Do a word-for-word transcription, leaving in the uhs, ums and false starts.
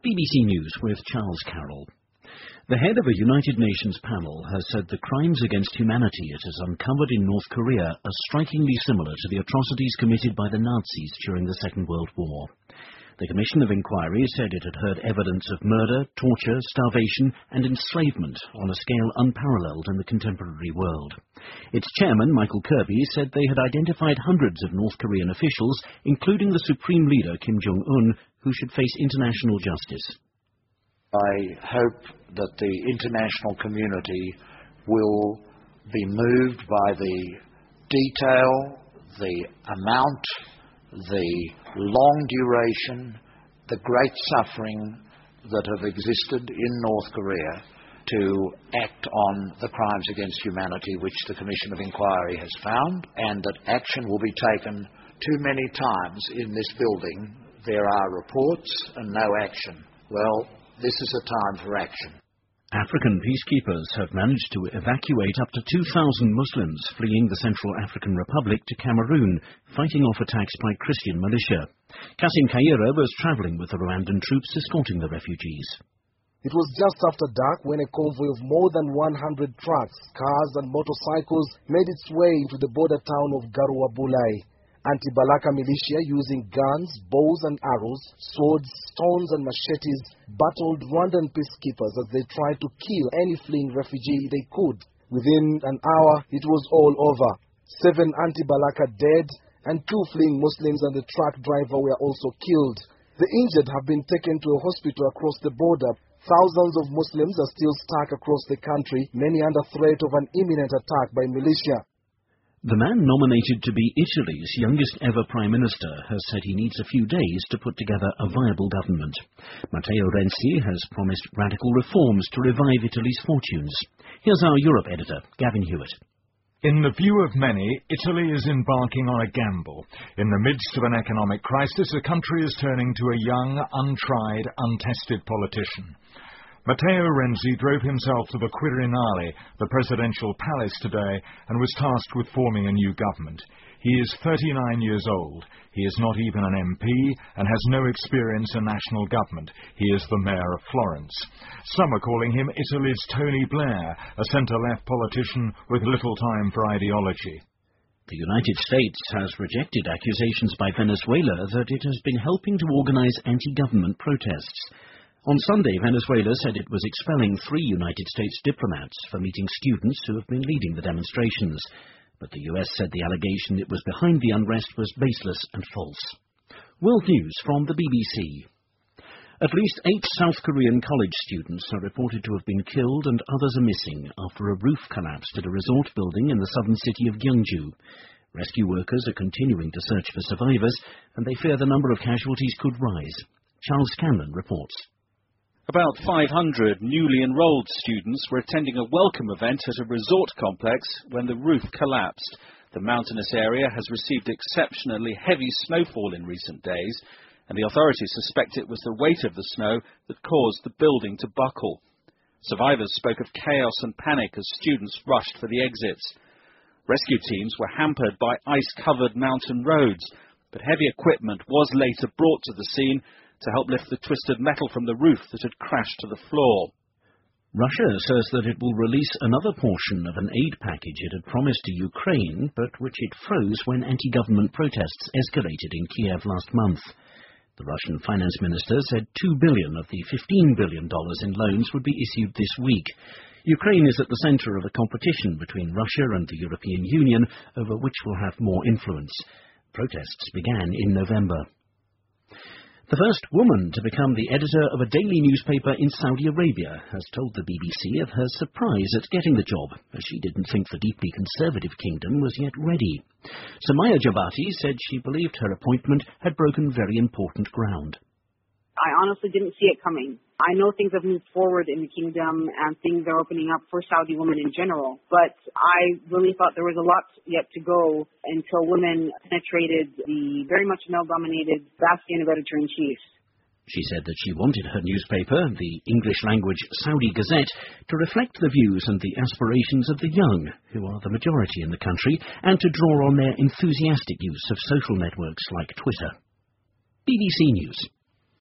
B B C News with Charles Carroll. The head of a United Nations panel has said the crimes against humanity it has uncovered in North Korea are strikingly similar to the atrocities committed by the Nazis during the Second World War. The Commission of Inquiry said it had heard evidence of murder, torture, starvation and enslavement on a scale unparalleled in the contemporary world. Its chairman, Michael Kirby, said they had identified hundreds of North Korean officials, including the Supreme Leader Kim Jong-un, who should face international justice. I hope that the international community will be moved by the detail, the amount, the long duration, the great suffering that have existed in North Korea to act on the crimes against humanity which the Commission of Inquiry has found, and that action will be taken. Too many times in this building there are reports and no action. Well, this is a time for action. African peacekeepers have managed to evacuate up to two thousand Muslims fleeing the Central African Republic to Cameroon, fighting off attacks by Christian militia. Kassim Kaira was travelling with the Rwandan troops escorting the refugees. It was just after dark when a convoy of more than one hundred trucks, cars and motorcycles made its way into the border town of Garouabulai. Anti-Balaka militia using guns, bows and arrows, swords, stones and machetes battled Rwandan peacekeepers as they tried to kill any fleeing refugee they could. Within an hour, it was all over. Seven anti-Balaka dead and two fleeing Muslims and the truck driver were also killed. The injured have been taken to a hospital across the border. Thousands of Muslims are still stuck across the country, many under threat of an imminent attack by militia. The man nominated to be Italy's youngest ever Prime Minister has said he needs a few days to put together a viable government. Matteo Renzi has promised radical reforms to revive Italy's fortunes. Here's our Europe editor, Gavin Hewitt. In the view of many, Italy is embarking on a gamble. In the midst of an economic crisis, the country is turning to a young, untried, untested politician. Matteo Renzi drove himself to the Quirinale, the presidential palace today, and was tasked with forming a new government. He is thirty-nine years old. He is not even an M P and has no experience in national government. He is the mayor of Florence. Some are calling him Italy's Tony Blair, a centre-left politician with little time for ideology. The United States has rejected accusations by Venezuela that it has been helping to organize anti-government protests. On Sunday, Venezuela said it was expelling three United States diplomats for meeting students who have been leading the demonstrations. But the U S said the allegation it was behind the unrest was baseless and false. World News from the B B C. At least eight South Korean college students are reported to have been killed and others are missing after a roof collapsed at a resort building in the southern city of Gyeongju. Rescue workers are continuing to search for survivors, and they fear the number of casualties could rise. Charles Scanlon reports. About five hundred newly enrolled students were attending a welcome event at a resort complex when the roof collapsed. The mountainous area has received exceptionally heavy snowfall in recent days, and the authorities suspect it was the weight of the snow that caused the building to buckle. Survivors spoke of chaos and panic as students rushed for the exits. Rescue teams were hampered by ice-covered mountain roads, but heavy equipment was later brought to the scene to help lift the twisted metal from the roof that had crashed to the floor. Russia says that it will release another portion of an aid package it had promised to Ukraine, but which it froze when anti-government protests escalated in Kiev last month. The Russian finance minister said two billion dollars of the fifteen billion dollars in loans would be issued this week. Ukraine is at the centre of a competition between Russia and the European Union over which will have more influence. Protests began in November. The first woman to become the editor of a daily newspaper in Saudi Arabia has told the B B C of her surprise at getting the job, as she didn't think the deeply conservative kingdom was yet ready. Samaya Javati said she believed her appointment had broken very important ground. I honestly didn't see it coming. I know things have moved forward in the kingdom and things are opening up for Saudi women in general, but I really thought there was a lot yet to go until women penetrated the very much male-dominated bastion of editor-in-chief. She said that she wanted her newspaper, the English-language Saudi Gazette, to reflect the views and the aspirations of the young, who are the majority in the country, and to draw on their enthusiastic use of social networks like Twitter. B B C News.